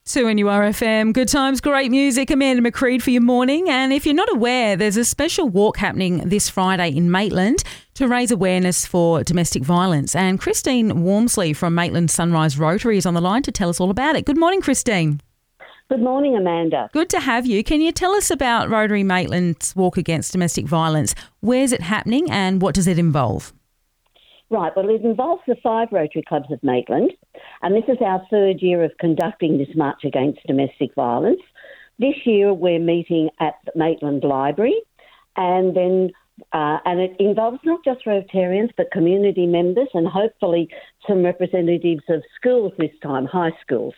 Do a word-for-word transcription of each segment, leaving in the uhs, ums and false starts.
two N U R F M. Good times, great music. Amanda McCreed for your morning. And if you're not aware, there's a special walk happening this Friday in Maitland to raise awareness for domestic violence. And Christine Wormsley from Maitland Sunrise Rotary is on the line to tell us all about it. Good morning, Christine. Good morning, Amanda. Good to have you. Can you tell us about Rotary Maitland's Walk Against Domestic Violence? Where's it happening and what does it involve? Right, well, it involves the five Rotary Clubs of Maitland, and this is our third year of conducting this March Against Domestic Violence. This year we're meeting at the Maitland Library, and then uh, and it involves not just Rotarians but community members and hopefully some representatives of schools this time, high schools.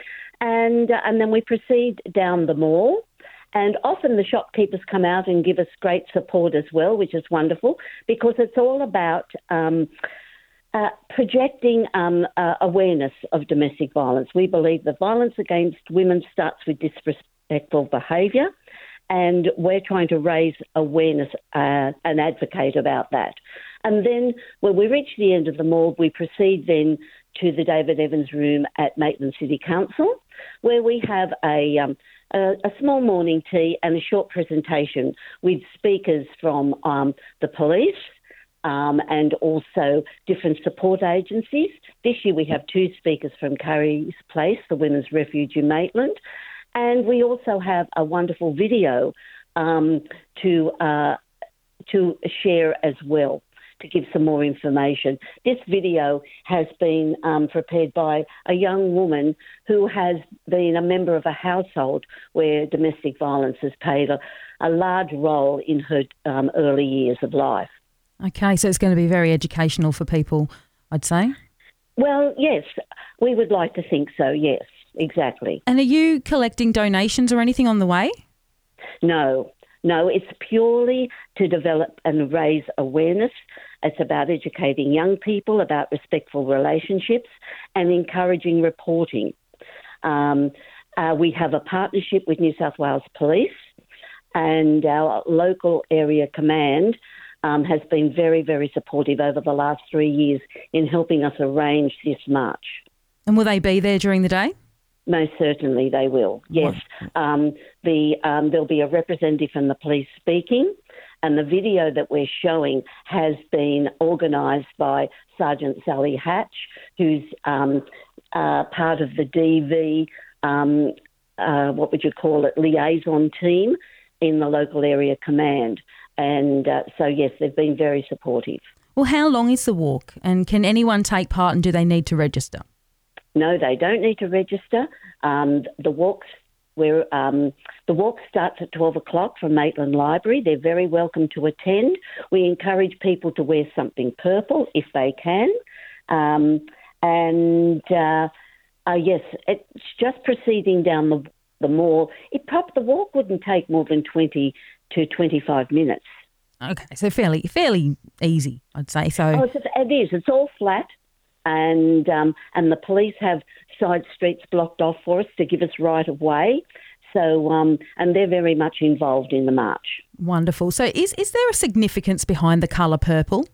And, uh, and then we proceed down the mall. And often the shopkeepers come out and give us great support as well, which is wonderful, because it's all about um, uh, projecting um, uh, awareness of domestic violence. We believe that violence against women starts with disrespectful behaviour, and we're trying to raise awareness uh, and advocate about that. And then when we reach the end of the mall, we proceed then to the David Evans Room at Maitland City Council, where we have a... Um, A, a small morning tea and a short presentation with speakers from um, the police um, and also different support agencies. This year we have two speakers from Curry's Place, the Women's Refuge in Maitland, and we also have a wonderful video um, to uh, to share as well, to give some more information. This video has been um, prepared by a young woman who has been a member of a household where domestic violence has played a, a large role in her um, early years of life. Okay, so it's going to be very educational for people, I'd say. Well, yes, we would like to think so, yes, exactly. And are you collecting donations or anything on the way? No. No, it's purely to develop and raise awareness. It's about educating young people about respectful relationships and encouraging reporting. Um, uh, we have a partnership with New South Wales Police, and our local area command um, has been very, very supportive over the last three years in helping us arrange this march. And will they be there during the day? Most certainly they will, yes. Um, the um, there'll be a representative from the police speaking, and the video that we're showing has been organised by Sergeant Sally Hatch, who's um, uh, part of the D V, um, uh, what would you call it, liaison team in the local area command. And uh, so, yes, they've been very supportive. Well, how long is the walk, and can anyone take part, and do they need to register? No, they don't need to register. Um, the walks, where um, the walk starts at twelve o'clock from Maitland Library. They're very welcome to attend. We encourage people to wear something purple if they can. Um, and uh, uh, yes, it's just proceeding down the, the mall. It prob- the walk wouldn't take more than twenty to twenty-five minutes. Okay, so fairly fairly easy, I'd say. So oh, it's, it is. It's all flat. And um, and the police have side streets blocked off for us to give us right of way. So um, and they're very much involved in the march. Wonderful. So is is there a significance behind the colour purple?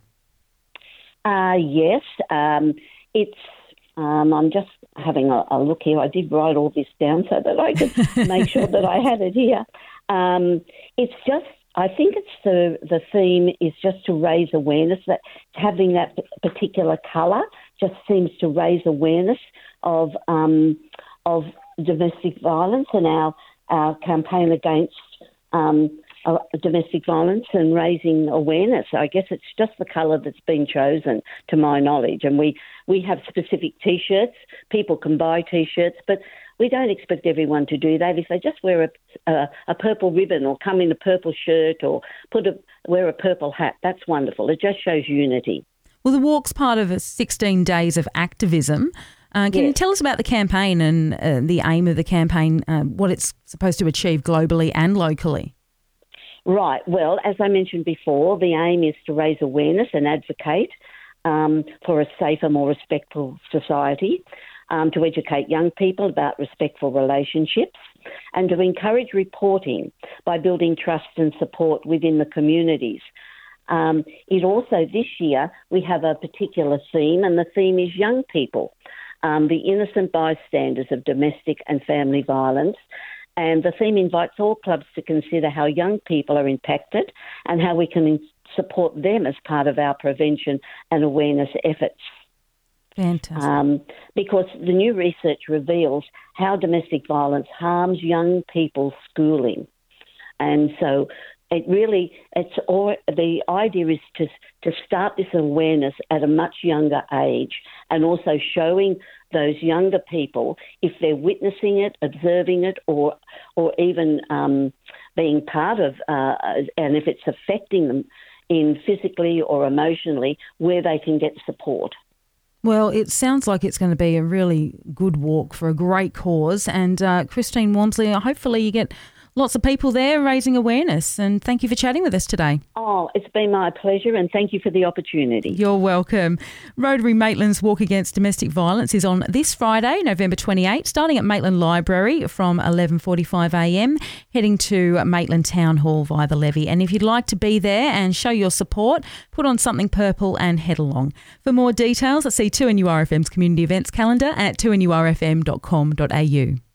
Uh, yes, um, it's. Um, I'm just having a, a look here. I did write all this down so that I could make sure that I had it here. Um, it's just. I think it's the the theme is just to raise awareness, that having that particular colour just seems to raise awareness of um, of domestic violence and our our campaign against um, uh, domestic violence and raising awareness. I guess it's just the colour that's been chosen, to my knowledge, and we we have specific T-shirts. People can buy T-shirts, but we don't expect everyone to do that. If they just wear a, a, a purple ribbon or come in a purple shirt or put a, wear a purple hat, that's wonderful. It just shows unity. Well, the walk's part of a sixteen days of activism. Uh, can yes. you tell us about the campaign and uh, the aim of the campaign, uh, what it's supposed to achieve globally and locally? Right. Well, as I mentioned before, the aim is to raise awareness and advocate um, for a safer, more respectful society. Um, to educate young people about respectful relationships, and to encourage reporting by building trust and support within the communities. Um, it also, this year, we have a particular theme, and the theme is young people. um, the innocent bystanders of domestic and family violence. And the theme invites all clubs to consider how young people are impacted and how we can support them as part of our prevention and awareness efforts. Fantastic. Um, because the new research reveals how domestic violence harms young people's schooling. And so it really, it's all, the idea is to, to start this awareness at a much younger age, and also showing those younger people, if they're witnessing it, observing it, or or even um, being part of, uh, and if it's affecting them in physically or emotionally, where they can get support. Well, it sounds like it's going to be a really good walk for a great cause. And uh, Christine Walmsley, hopefully you get lots of people there raising awareness. And thank you for chatting with us today. Oh, it's been my pleasure, and thank you for the opportunity. You're welcome. Rotary Maitland's Walk Against Domestic Violence is on this Friday, November twenty-eighth, starting at Maitland Library from eleven forty-five a m, heading to Maitland Town Hall via the levee. And if you'd like to be there and show your support, put on something purple and head along. For more details, see two N U R F M's community events calendar at two N U R F M dot com dot A U.